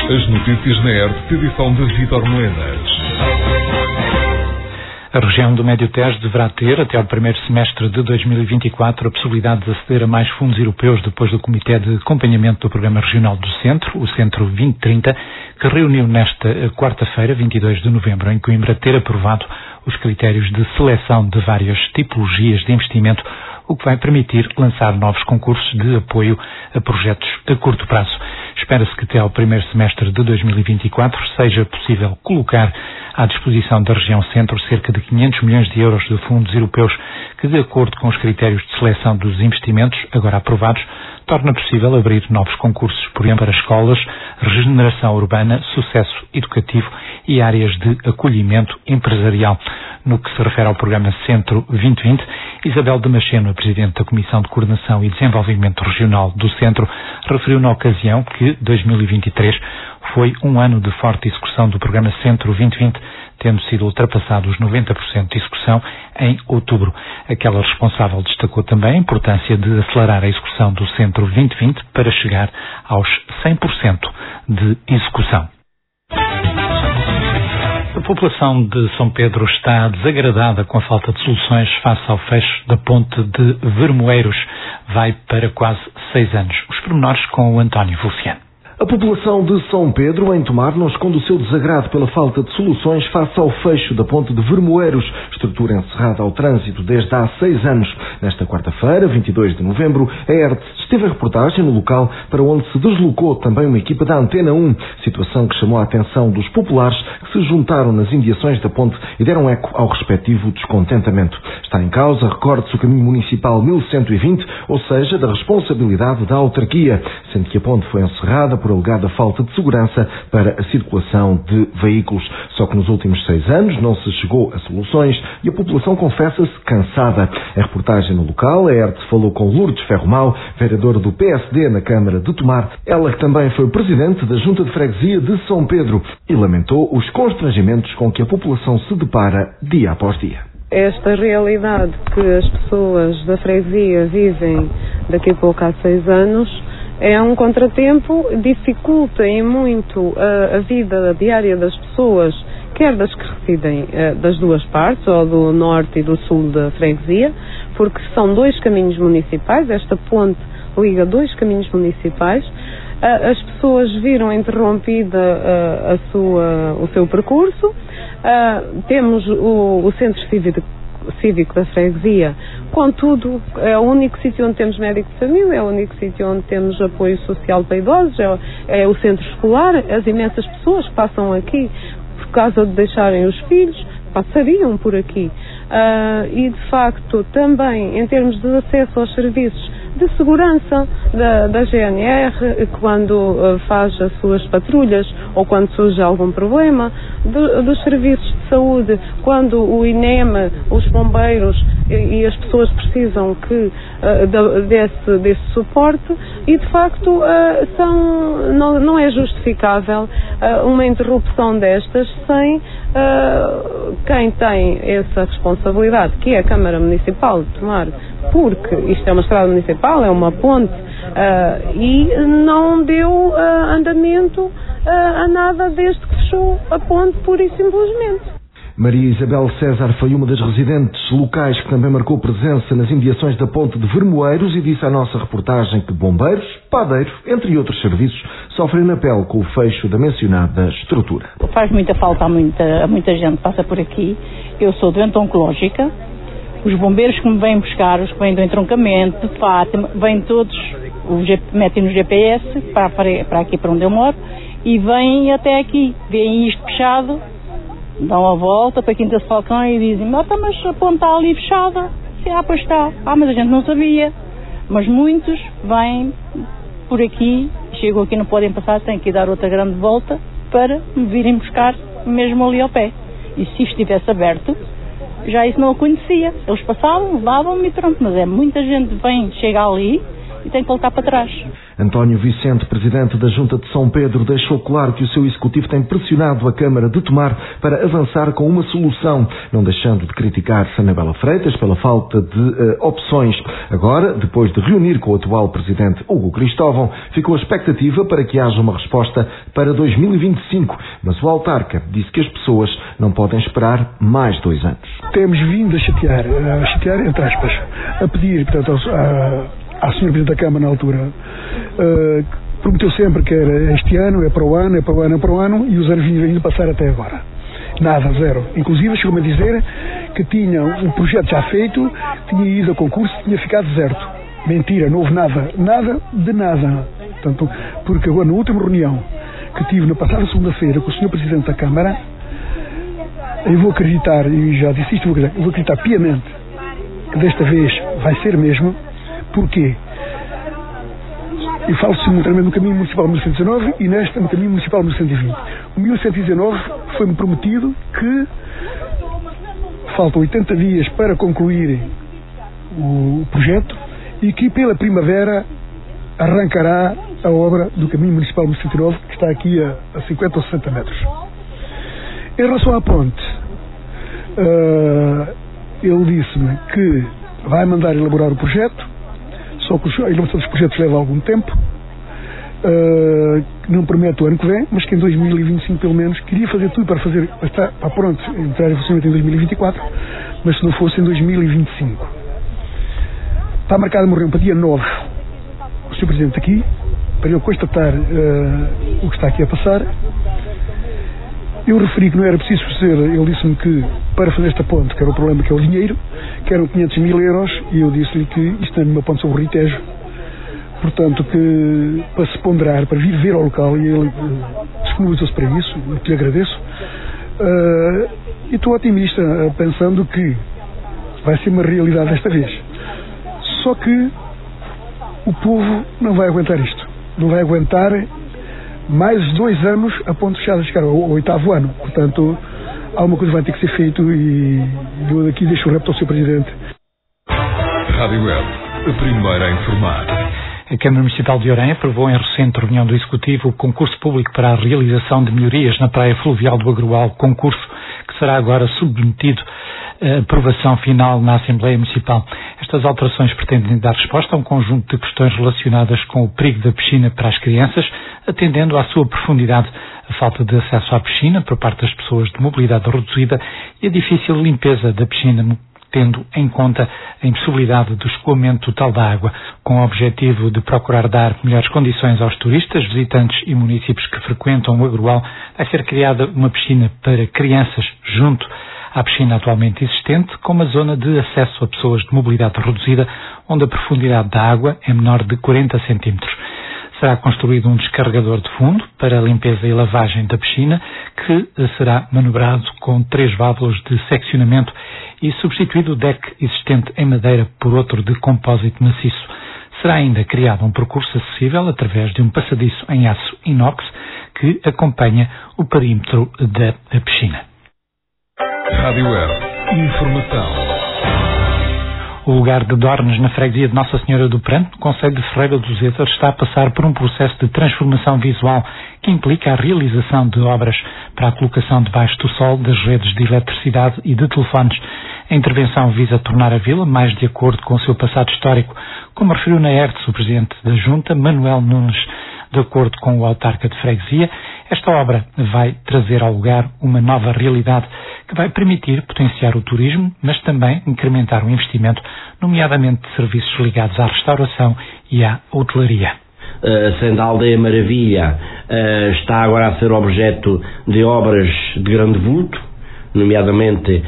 As notícias na ERT, edição de Vítor Moedas. A região do Médio Tejo deverá ter, até ao primeiro semestre de 2024, a possibilidade de aceder a mais fundos europeus depois do Comitê de Acompanhamento do Programa Regional do Centro, o Centro 2030, que reuniu nesta quarta-feira, 22 de novembro, em Coimbra, ter aprovado os critérios de seleção de várias tipologias de investimento, o que vai permitir lançar novos concursos de apoio a projetos a curto prazo. Espera-se que até ao primeiro semestre de 2024 seja possível colocar à disposição da região centro cerca de 500 milhões de euros de fundos europeus que, de acordo com os critérios de seleção dos investimentos agora aprovados, torna possível abrir novos concursos, por exemplo, para escolas, regeneração urbana, sucesso educativo e áreas de acolhimento empresarial. No que se refere ao programa Centro 2020, Isabel Damasceno, a Presidente da Comissão de Coordenação e Desenvolvimento Regional do Centro, referiu na ocasião que 2023 foi um ano de forte execução do programa Centro 2020, tendo sido ultrapassados os 90% de execução em outubro. Aquela responsável destacou também a importância de acelerar a execução do Centro 2020 para chegar aos 100% de execução. A população de São Pedro está desagradada com a falta de soluções face ao fecho da ponte de Vermoeiros. Vai para quase 6 anos. Os pormenores com o António Vulciano. A população de São Pedro, em Tomar, não esconde o seu desagrado pela falta de soluções face ao fecho da ponte de Vermoeiros, estrutura encerrada ao trânsito desde há 6 anos. Nesta quarta-feira, 22 de novembro, a ERT esteve em reportagem no local para onde se deslocou também uma equipa da Antena 1, situação que chamou a atenção dos populares que se juntaram nas imediações da ponte e deram eco ao respectivo descontentamento. Está em causa, recorde-se, o caminho municipal 1120, ou seja, da responsabilidade da autarquia, sendo que a ponte foi encerrada por alegada falta de segurança para a circulação de veículos. Só que nos últimos 6 anos não se chegou a soluções e a população confessa-se cansada. Em reportagem no local, a ERT falou com Lourdes Ferromau, vereadora do PSD na Câmara de Tomar, ela que também foi presidente da Junta de Freguesia de São Pedro, e lamentou os constrangimentos com que a população se depara dia após dia. Esta realidade que as pessoas da freguesia vivem daqui a pouco há 6 anos é um contratempo, dificulta em muito a vida diária das pessoas, quer das que residem das duas partes, ou do norte e do sul da freguesia, porque são 2 caminhos municipais, esta ponte liga 2 caminhos municipais. As pessoas viram interrompida o seu percurso. Temos o centro cívico da freguesia, contudo é o único sítio onde temos médico de família, é o único sítio onde temos apoio social para idosos, é o centro escolar. As imensas pessoas que passam aqui por causa de deixarem os filhos passariam por aqui, e de facto também em termos de acesso aos serviços de segurança da GNR, quando faz as suas patrulhas ou quando surge algum problema, dos serviços de saúde, quando o INEM, os bombeiros e as pessoas precisam desse suporte, e de facto não é justificável uma interrupção destas sem quem tem essa responsabilidade, que é a Câmara Municipal de Tomar, porque isto é uma estrada municipal, é uma ponte, e não deu andamento a nada desde que fechou a ponte, pura e simplesmente. Maria Isabel César foi uma das residentes locais que também marcou presença nas imediações da ponte de Vermoeiros e disse à nossa reportagem que bombeiros, padeiros, entre outros serviços, sofrem na pele com o fecho da mencionada estrutura. Faz muita falta a muita gente que passa por aqui. Eu sou doente oncológica. Os bombeiros que me vêm buscar, os que vêm do entroncamento, de Fátima, vêm todos, metem no GPS para aqui para onde eu moro e vêm até aqui, veem isto fechado, dão a volta para a Quinta de Falcão e dizem: mas a ponte está ali fechada. Pois está. Mas a gente não sabia. Mas muitos vêm por aqui, chegam aqui, não podem passar, têm que dar outra grande volta para me virem buscar mesmo ali ao pé. E se isto estivesse aberto, já isso não acontecia. Eles passavam, levavam-me e pronto. Mas muita gente vem, chega ali, e tem que voltar para trás. António Vicente, presidente da Junta de São Pedro, deixou claro que o seu executivo tem pressionado a Câmara de Tomar para avançar com uma solução, não deixando de criticar Anabela Freitas pela falta de opções. Agora, depois de reunir com o atual presidente Hugo Cristóvão, ficou a expectativa para que haja uma resposta para 2025, mas o autarca disse que as pessoas não podem esperar mais 2 anos. Temos vindo a chatear entre aspas, a pedir, portanto, à senhora Presidente da Câmara na altura, prometeu sempre que era este ano, é para o ano, e os anos vinham passar até agora. Nada, zero. Inclusive chegou-me a dizer que tinha um projeto já feito, tinha ido a concurso, tinha ficado deserto. Mentira, não houve nada de nada. Portanto, porque agora na última reunião que tive na passada segunda-feira com o senhor Presidente da Câmara, eu vou acreditar, e já disse isto, eu vou acreditar piamente que desta vez vai ser mesmo. Porquê? Eu falo simultaneamente no caminho municipal 1119 e nesta no caminho municipal 1120. O 1119 foi-me prometido que faltam 80 dias para concluir o projeto e que pela primavera arrancará a obra do caminho municipal 1119, que está aqui a 50 ou 60 metros. Em relação à ponte, ele disse-me que vai mandar elaborar o projeto, só que a elaboração dos projetos leva algum tempo, não prometo o ano que vem, mas que em 2025 pelo menos queria fazer tudo para estar pronto, entrar em funcionamento em 2024, mas se não fosse em 2025. Está marcada uma reunião para dia 9, o Sr. Presidente aqui, para ele constatar o que está aqui a passar. Eu referi que não era preciso fazer, ele disse-me que para fazer esta ponte, que era o problema, que é o dinheiro, que eram 500.000 euros, e eu disse-lhe que isto é uma ponte sobre o Ritejo, portanto que para se ponderar, para vir ver ao local, e ele disponibilizou-se para isso, o que lhe agradeço, e estou otimista, pensando que vai ser uma realidade desta vez. Só que o povo não vai aguentar isto, não vai aguentar mais 2 anos a ponto de chegar ao 8º ano. Portanto, alguma coisa vai ter que ser feito e eu daqui deixo o repto ao Sr. Presidente. Rádio Web, a primeira a informar. A Câmara Municipal de Orem aprovou em recente reunião do Executivo o concurso público para a realização de melhorias na praia fluvial do Agroal, concurso que será agora submetido a aprovação final na Assembleia Municipal. Estas alterações pretendem dar resposta a um conjunto de questões relacionadas com o perigo da piscina para as crianças, atendendo à sua profundidade, a falta de acesso à piscina por parte das pessoas de mobilidade reduzida e a difícil limpeza da piscina, tendo em conta a impossibilidade do escoamento total da água, com o objetivo de procurar dar melhores condições aos turistas, visitantes e municípios que frequentam o Agroal. Vai ser criada uma piscina para crianças junto à piscina atualmente existente, com uma zona de acesso a pessoas de mobilidade reduzida, onde a profundidade da água é menor de 40 centímetros. Será construído um descarregador de fundo para a limpeza e lavagem da piscina, que será manobrado com 3 válvulas de seccionamento e substituído o deck existente em madeira por outro de compósito maciço. Será ainda criado um percurso acessível através de um passadiço em aço inox que acompanha o perímetro da piscina. Rádio Web, informação. O lugar de Dornes, na freguesia de Nossa Senhora do Pranto, no concelho de Ferreira dos Étares, está a passar por um processo de transformação visual que implica a realização de obras para a colocação debaixo do sol das redes de eletricidade e de telefones. A intervenção visa tornar a vila mais de acordo com o seu passado histórico, como referiu na ERTS o presidente da Junta, Manuel Nunes. De acordo com o autarca de freguesia, esta obra vai trazer ao lugar uma nova realidade que vai permitir potenciar o turismo, mas também incrementar o investimento, nomeadamente de serviços ligados à restauração e à hotelaria. Sendo a Aldeia Maravilha está agora a ser objeto de obras de grande vulto, nomeadamente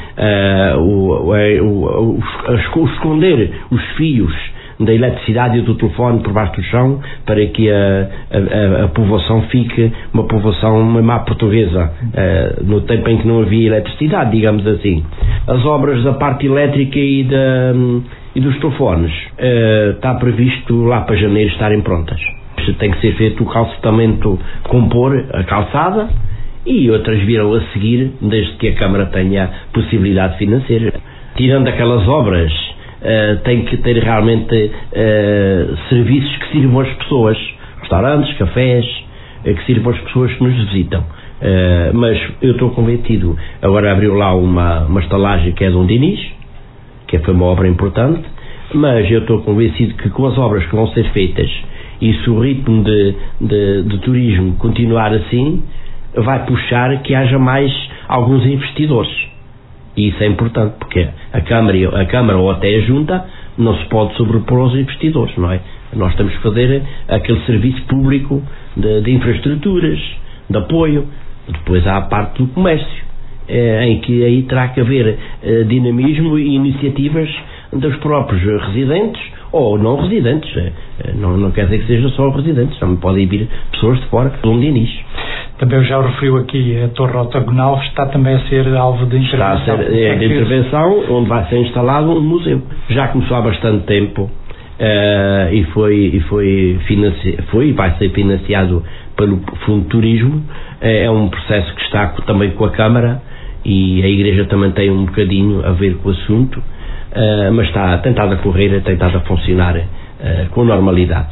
esconder os fios da eletricidade e do telefone por baixo do chão, para que a povoação fique uma povoação má portuguesa, no tempo em que não havia eletricidade, digamos assim. As obras da parte elétrica e dos telefones está previsto lá para janeiro estarem prontas. Tem que ser feito o calcetamento, compor a calçada, e outras virão a seguir, desde que a Câmara tenha possibilidade financeira. Tirando aquelas obras tem que ter realmente serviços que sirvam às pessoas, restaurantes, cafés, que sirvam às pessoas que nos visitam. Mas eu estou convencido, agora abriu lá uma estalagem que é Dom Dinis, que foi uma obra importante, mas eu estou convencido que com as obras que vão ser feitas e se o ritmo de turismo continuar assim, vai puxar que haja mais alguns investidores. E isso é importante, porque a Câmara ou até a Junta não se pode sobrepor aos investidores, não é? Nós temos que fazer aquele serviço público de infraestruturas, de apoio. Depois há a parte do comércio, em que aí terá que haver dinamismo e iniciativas dos próprios residentes ou não residentes. Não quer dizer que seja só residentes, também podem vir pessoas de fora, de Dom Dinis. Também já referiu aqui a Torre Octagonal, está também a ser alvo de intervenção. Está a ser de intervenção, onde vai ser instalado um museu. Já começou há bastante tempo e vai ser financiado pelo Fundo de Turismo. É um processo que está também com a Câmara e a Igreja também tem um bocadinho a ver com o assunto, mas está tentado a correr, tentado a funcionar com normalidade.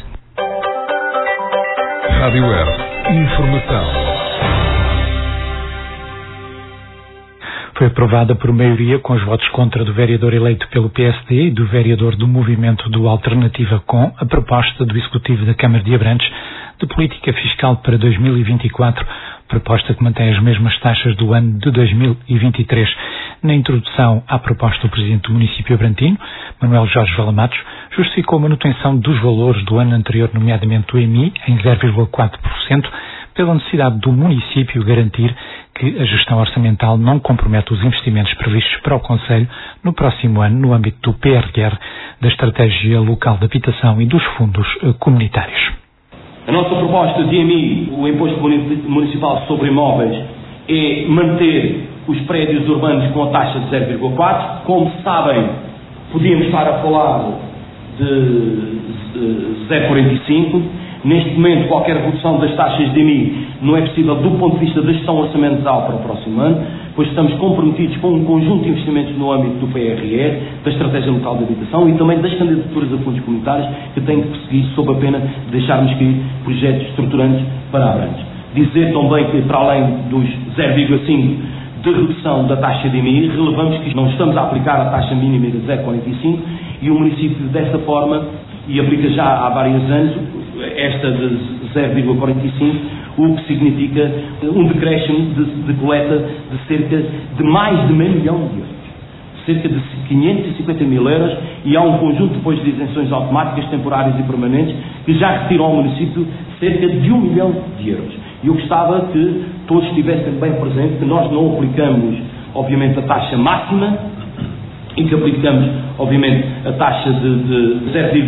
Rádio Earth, informação. Foi aprovada por maioria, com os votos contra do vereador eleito pelo PSD e do vereador do Movimento do Alternativa Com, a proposta do Executivo da Câmara de Abrantes de política fiscal para 2024, proposta que mantém as mesmas taxas do ano de 2023. Na introdução à proposta, o Presidente do município abrantino, Manuel Jorge Valamatos, justificou a manutenção dos valores do ano anterior, nomeadamente o IMI, em 0,4%, pela necessidade do município garantir que a gestão orçamental não compromete os investimentos previstos para o Concelho no próximo ano no âmbito do PRR, da Estratégia Local de Habitação e dos fundos comunitários. A nossa proposta de IMI, o Imposto Municipal sobre Imóveis, é manter os prédios urbanos com a taxa de 0,4%. Como sabem, podíamos estar a falar de 0,45%. Neste momento, qualquer redução das taxas de IMI não é possível do ponto de vista da gestão orçamental para o próximo ano, pois estamos comprometidos com um conjunto de investimentos no âmbito do PRR, da Estratégia Local de Habitação e também das candidaturas a fundos comunitários que têm que perseguir sob a pena de deixarmos cair projetos estruturantes para Abrantes. Dizer também que, para além dos 0,5% de redução da taxa de IMI, relevamos que não estamos a aplicar a taxa mínima de 0,45% e o município, dessa forma, e aplica já há vários anos, esta de 0,45%, o que significa um decréscimo de coleta de cerca de mais de meio milhão de euros. Cerca de 550 mil euros, e há um conjunto depois de isenções automáticas, temporárias e permanentes, que já retiram ao município cerca de 1 milhão de euros. E eu gostava que todos estivessem bem presentes, que nós não aplicamos, obviamente, a taxa máxima, e que aplicamos, obviamente, a taxa de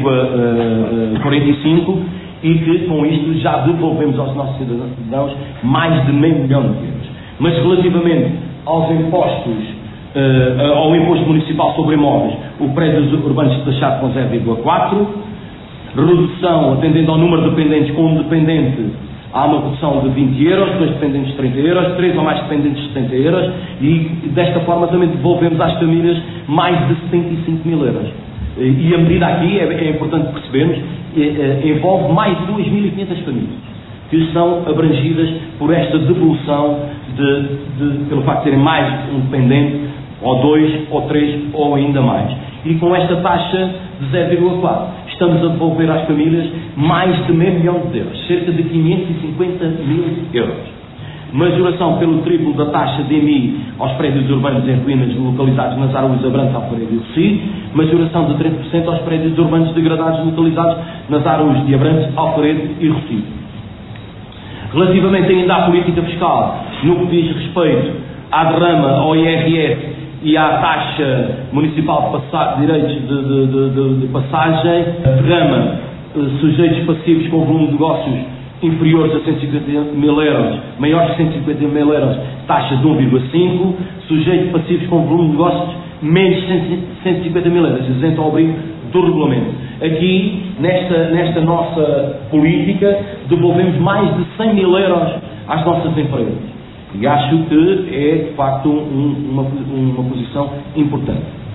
0,45%, e que com isto já devolvemos aos nossos cidadãos mais de meio milhão de euros. Mas relativamente aos impostos, ao Imposto Municipal sobre Imóveis, o prédios urbanos taxado com 0,4%, redução atendendo ao número de dependentes. Com um dependente há uma redução de 20 euros, 2 dependentes 30 euros, 3 ou mais dependentes 70 euros, e desta forma também devolvemos às famílias mais de 75 mil euros. E a medida aqui, é importante percebermos, envolve mais de 2.500 famílias que são abrangidas por esta devolução pelo facto de terem mais um dependente, ou 2, ou 3, ou ainda mais. E com esta taxa de 0,4%, estamos a devolver às famílias mais de meio milhão de euros, cerca de 550 mil euros. Majoração pelo triplo da taxa de IMI aos prédios urbanos em ruínas localizados nas Aruas, Abrantes, Alfarede e Rossio. Majoração de 30% aos prédios urbanos degradados localizados nas Aruas de Abrantes, Alfarede e Rossio. Relativamente ainda à política fiscal, no que diz respeito à derrama, ao IRS e à taxa municipal de direitos de passagem, derrama sujeitos passivos com volume de negócios inferiores a 150 mil euros, maiores de 150 mil euros, taxa de 1,5%, sujeitos passivos com volume de negócios menos de 150 mil euros, isento ao abrigo do regulamento. Aqui, nesta nossa política, devolvemos mais de 100 mil euros às nossas empresas. E acho que é, de facto, uma posição importante.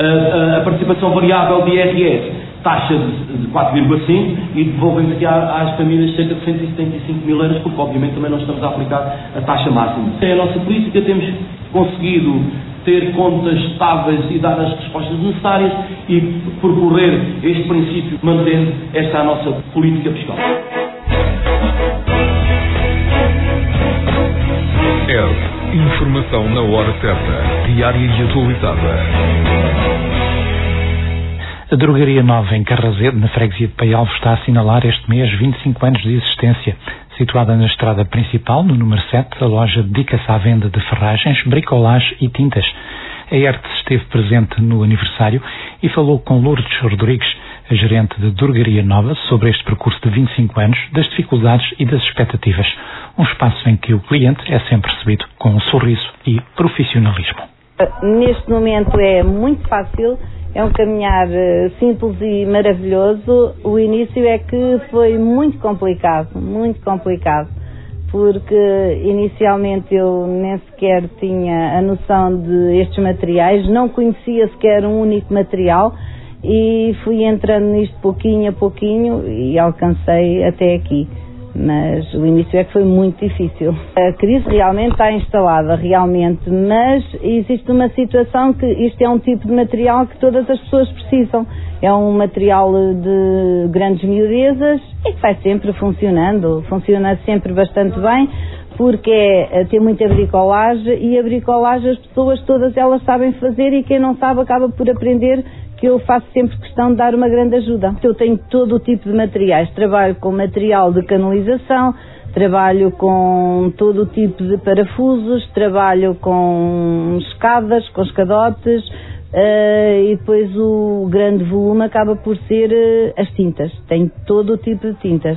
A participação variável de IRS, taxa de 4,5%, e devolvemos aqui às famílias cerca de 175 mil euros, porque obviamente também não estamos a aplicar a taxa máxima. É a nossa política, temos conseguido ter contas estáveis e dar as respostas necessárias e percorrer este princípio, mantendo esta a nossa política fiscal. Informação na hora certa, diária e atualizada. A Drogaria Nova em Carrazede, na freguesia de Paialvo, está a assinalar este mês 25 anos de existência. Situada na estrada principal, no número 7, a loja dedica-se à venda de ferragens, bricolagem e tintas. A ERTE esteve presente no aniversário e falou com Lourdes Rodrigues, a gerente da Drogaria Nova, sobre este percurso de 25 anos, das dificuldades e das expectativas. Um espaço em que o cliente é sempre recebido com um sorriso e profissionalismo. Neste momento é muito fácil, é um caminhar simples e maravilhoso. O início é que foi muito complicado, porque inicialmente eu nem sequer tinha a noção de estes materiais, não conhecia sequer um único material e fui entrando nisto pouquinho a pouquinho e alcancei até aqui. Mas o início é que foi muito difícil. A crise realmente está instalada, mas existe uma situação que isto é um tipo de material que todas as pessoas precisam. É um material de grandes miudezas e que vai sempre funcionando, funciona sempre bastante bem, porque tem muita bricolagem e a bricolagem as pessoas todas elas sabem fazer e quem não sabe acaba por aprender, que eu faço sempre questão de dar uma grande ajuda. Eu tenho todo o tipo de materiais, trabalho com material de canalização, trabalho com todo o tipo de parafusos, trabalho com escadas, com escadotes, e depois o grande volume acaba por ser as tintas. Tenho todo o tipo de tintas.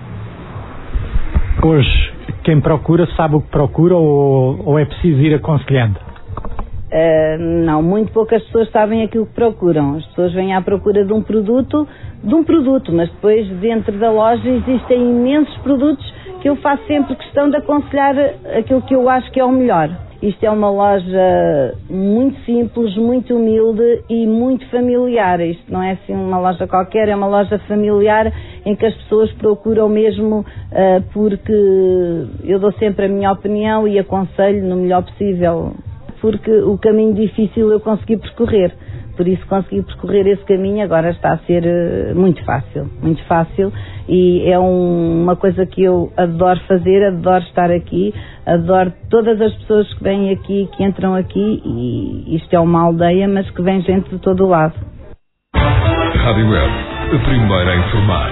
Hoje, quem procura sabe o que procura ou é preciso ir aconselhando? Não, muito poucas pessoas sabem aquilo que procuram. As pessoas vêm à procura de um produto, mas depois dentro da loja existem imensos produtos que eu faço sempre questão de aconselhar aquilo que eu acho que é o melhor. Isto é uma loja muito simples, muito humilde e muito familiar. Isto não é assim uma loja qualquer, é uma loja familiar em que as pessoas procuram mesmo, porque eu dou sempre a minha opinião e aconselho no melhor possível. Porque o caminho difícil eu consegui percorrer, por isso consegui percorrer esse caminho, agora está a ser muito fácil e é uma coisa que eu adoro fazer, adoro estar aqui, adoro todas as pessoas que vêm aqui, que entram aqui, e isto é uma aldeia, mas que vem gente de todo o lado. Rádio Web, a primeira a informar.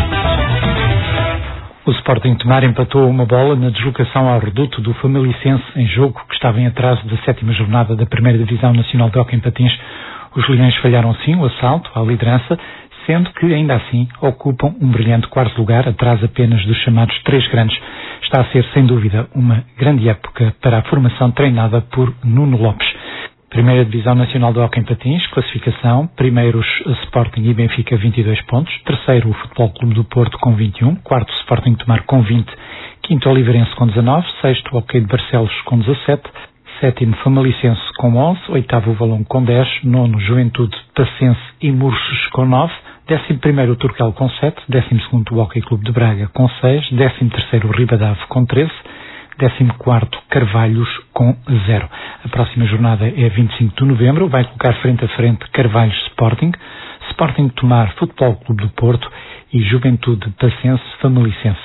O Sporting Tomar empatou uma bola na deslocação ao reduto do Famalicense em jogo que estava em atraso da 7ª jornada da 1ª Divisão Nacional de Hóquei em Patins. Os leões falharam sim o assalto à liderança, sendo que ainda assim ocupam um brilhante 4º lugar, atrás apenas dos chamados 3 grandes. Está a ser sem dúvida uma grande época para a formação treinada por Nuno Lopes. 1ª Divisão Nacional de Hóquei em Patins, classificação, primeiros Sporting e Benfica 22 pontos, 3º o Futebol Clube do Porto com 21, 4º Sporting Tomar com 20, 5º Oliveirense com 19, 6º Hóquei de Barcelos com 17, 7º Famalicense com 11, 8º Valongo com 10, 9º Juventude, Passense e Murches com 9, 11º o Turcal com 7, 12º o Hóquei Clube de Braga com 6, 13º o Ribadave com 13, 14º Carvalhos com 0. A próxima jornada é 25 de novembro, vai colocar frente a frente Carvalhos Sporting, Sporting Tomar Futebol Clube do Porto e Juventude Passense Famalicense.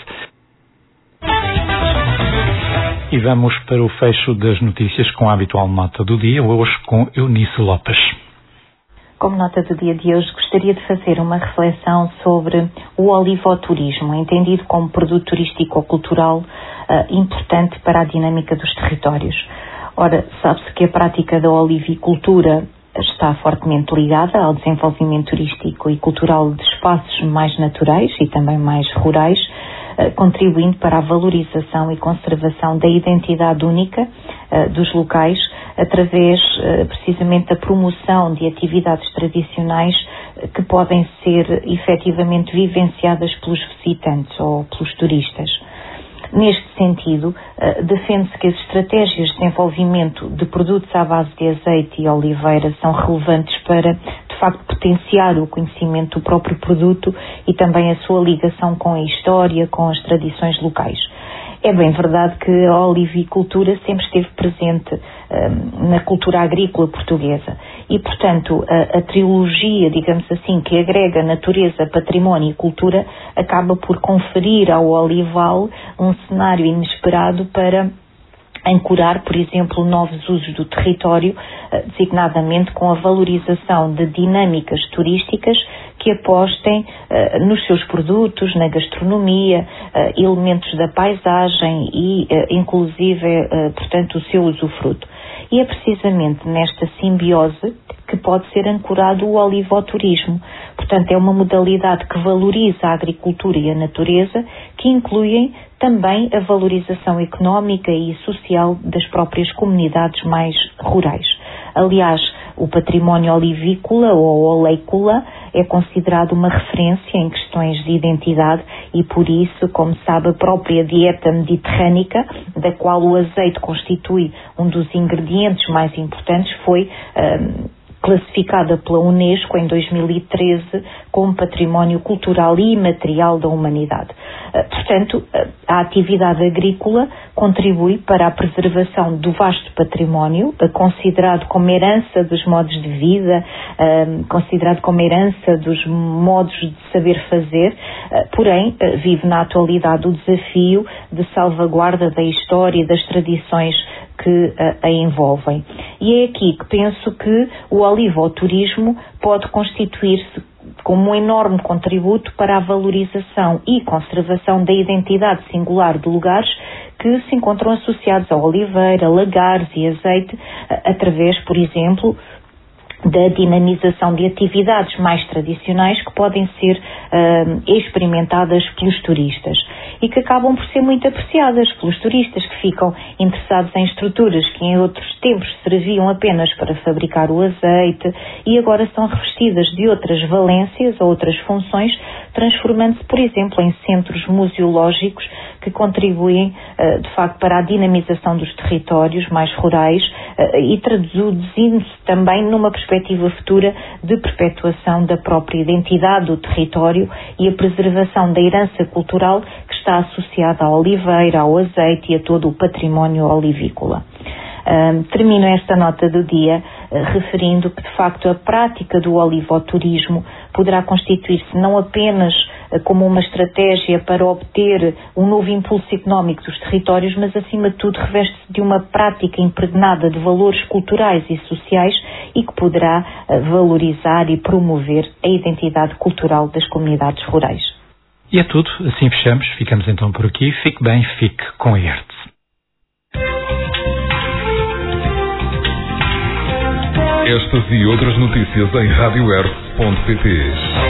E vamos para o fecho das notícias com a habitual nota do dia, hoje com Eunice Lopes. Como nota do dia de hoje, gostaria de fazer uma reflexão sobre o olivoturismo, entendido como produto turístico ou cultural importante para a dinâmica dos territórios. Ora, sabe-se que a prática da olivicultura está fortemente ligada ao desenvolvimento turístico e cultural de espaços mais naturais e também mais rurais, contribuindo para a valorização e conservação da identidade única dos locais, através precisamente da promoção de atividades tradicionais que podem ser efetivamente vivenciadas pelos visitantes ou pelos turistas. Neste sentido, defende-se que as estratégias de desenvolvimento de produtos à base de azeite e oliveira são relevantes para, de facto, potenciar o conhecimento do próprio produto e também a sua ligação com a história, com as tradições locais. É bem verdade que a olivicultura sempre esteve presente na cultura agrícola portuguesa e, portanto, a trilogia, digamos assim, que agrega natureza, património e cultura, acaba por conferir ao olival um cenário inesperado para ancorar, por exemplo, novos usos do território, designadamente com a valorização de dinâmicas turísticas que apostem nos seus produtos, na gastronomia, elementos da paisagem e, inclusive, portanto, o seu usufruto. E é precisamente nesta simbiose que pode ser ancorado o olivoturismo. Portanto, é uma modalidade que valoriza a agricultura e a natureza, que incluem também a valorização económica e social das próprias comunidades mais rurais. Aliás, o património olivícola ou oleícola é considerado uma referência em questões de identidade e, por isso, como sabe, a própria dieta mediterrânica, da qual o azeite constitui um dos ingredientes mais importantes, foi classificada pela Unesco em 2013 como património cultural e imaterial da humanidade. Portanto, a atividade agrícola contribui para a preservação do vasto património, considerado como herança dos modos de vida, considerado como herança dos modos de saber fazer, porém, vive na atualidade o desafio de salvaguarda da história e das tradições que a envolvem. E é aqui que penso que o olivoturismo pode constituir-se como um enorme contributo para a valorização e conservação da identidade singular de lugares que se encontram associados à oliveira, lagares e azeite, através, por exemplo, da dinamização de atividades mais tradicionais que podem ser experimentadas pelos turistas e que acabam por ser muito apreciadas pelos turistas que ficam interessados em estruturas que em outros tempos serviam apenas para fabricar o azeite e agora são revestidas de outras valências ou outras funções, transformando-se, por exemplo, em centros museológicos que contribuem, de facto, para a dinamização dos territórios mais rurais e traduzindo-se também numa perspectiva futura de perpetuação da própria identidade do território e a preservação da herança cultural que está associada à oliveira, ao azeite e a todo o património olivícola. Termino esta nota do dia referindo que, de facto, a prática do olivoturismo poderá constituir-se não apenas como uma estratégia para obter um novo impulso económico dos territórios, mas, acima de tudo, reveste-se de uma prática impregnada de valores culturais e sociais e que poderá valorizar e promover a identidade cultural das comunidades rurais. E é tudo, assim fechamos, ficamos então por aqui. Fique bem, fique com a ERTE. Estas e outras notícias em radioerte.pt.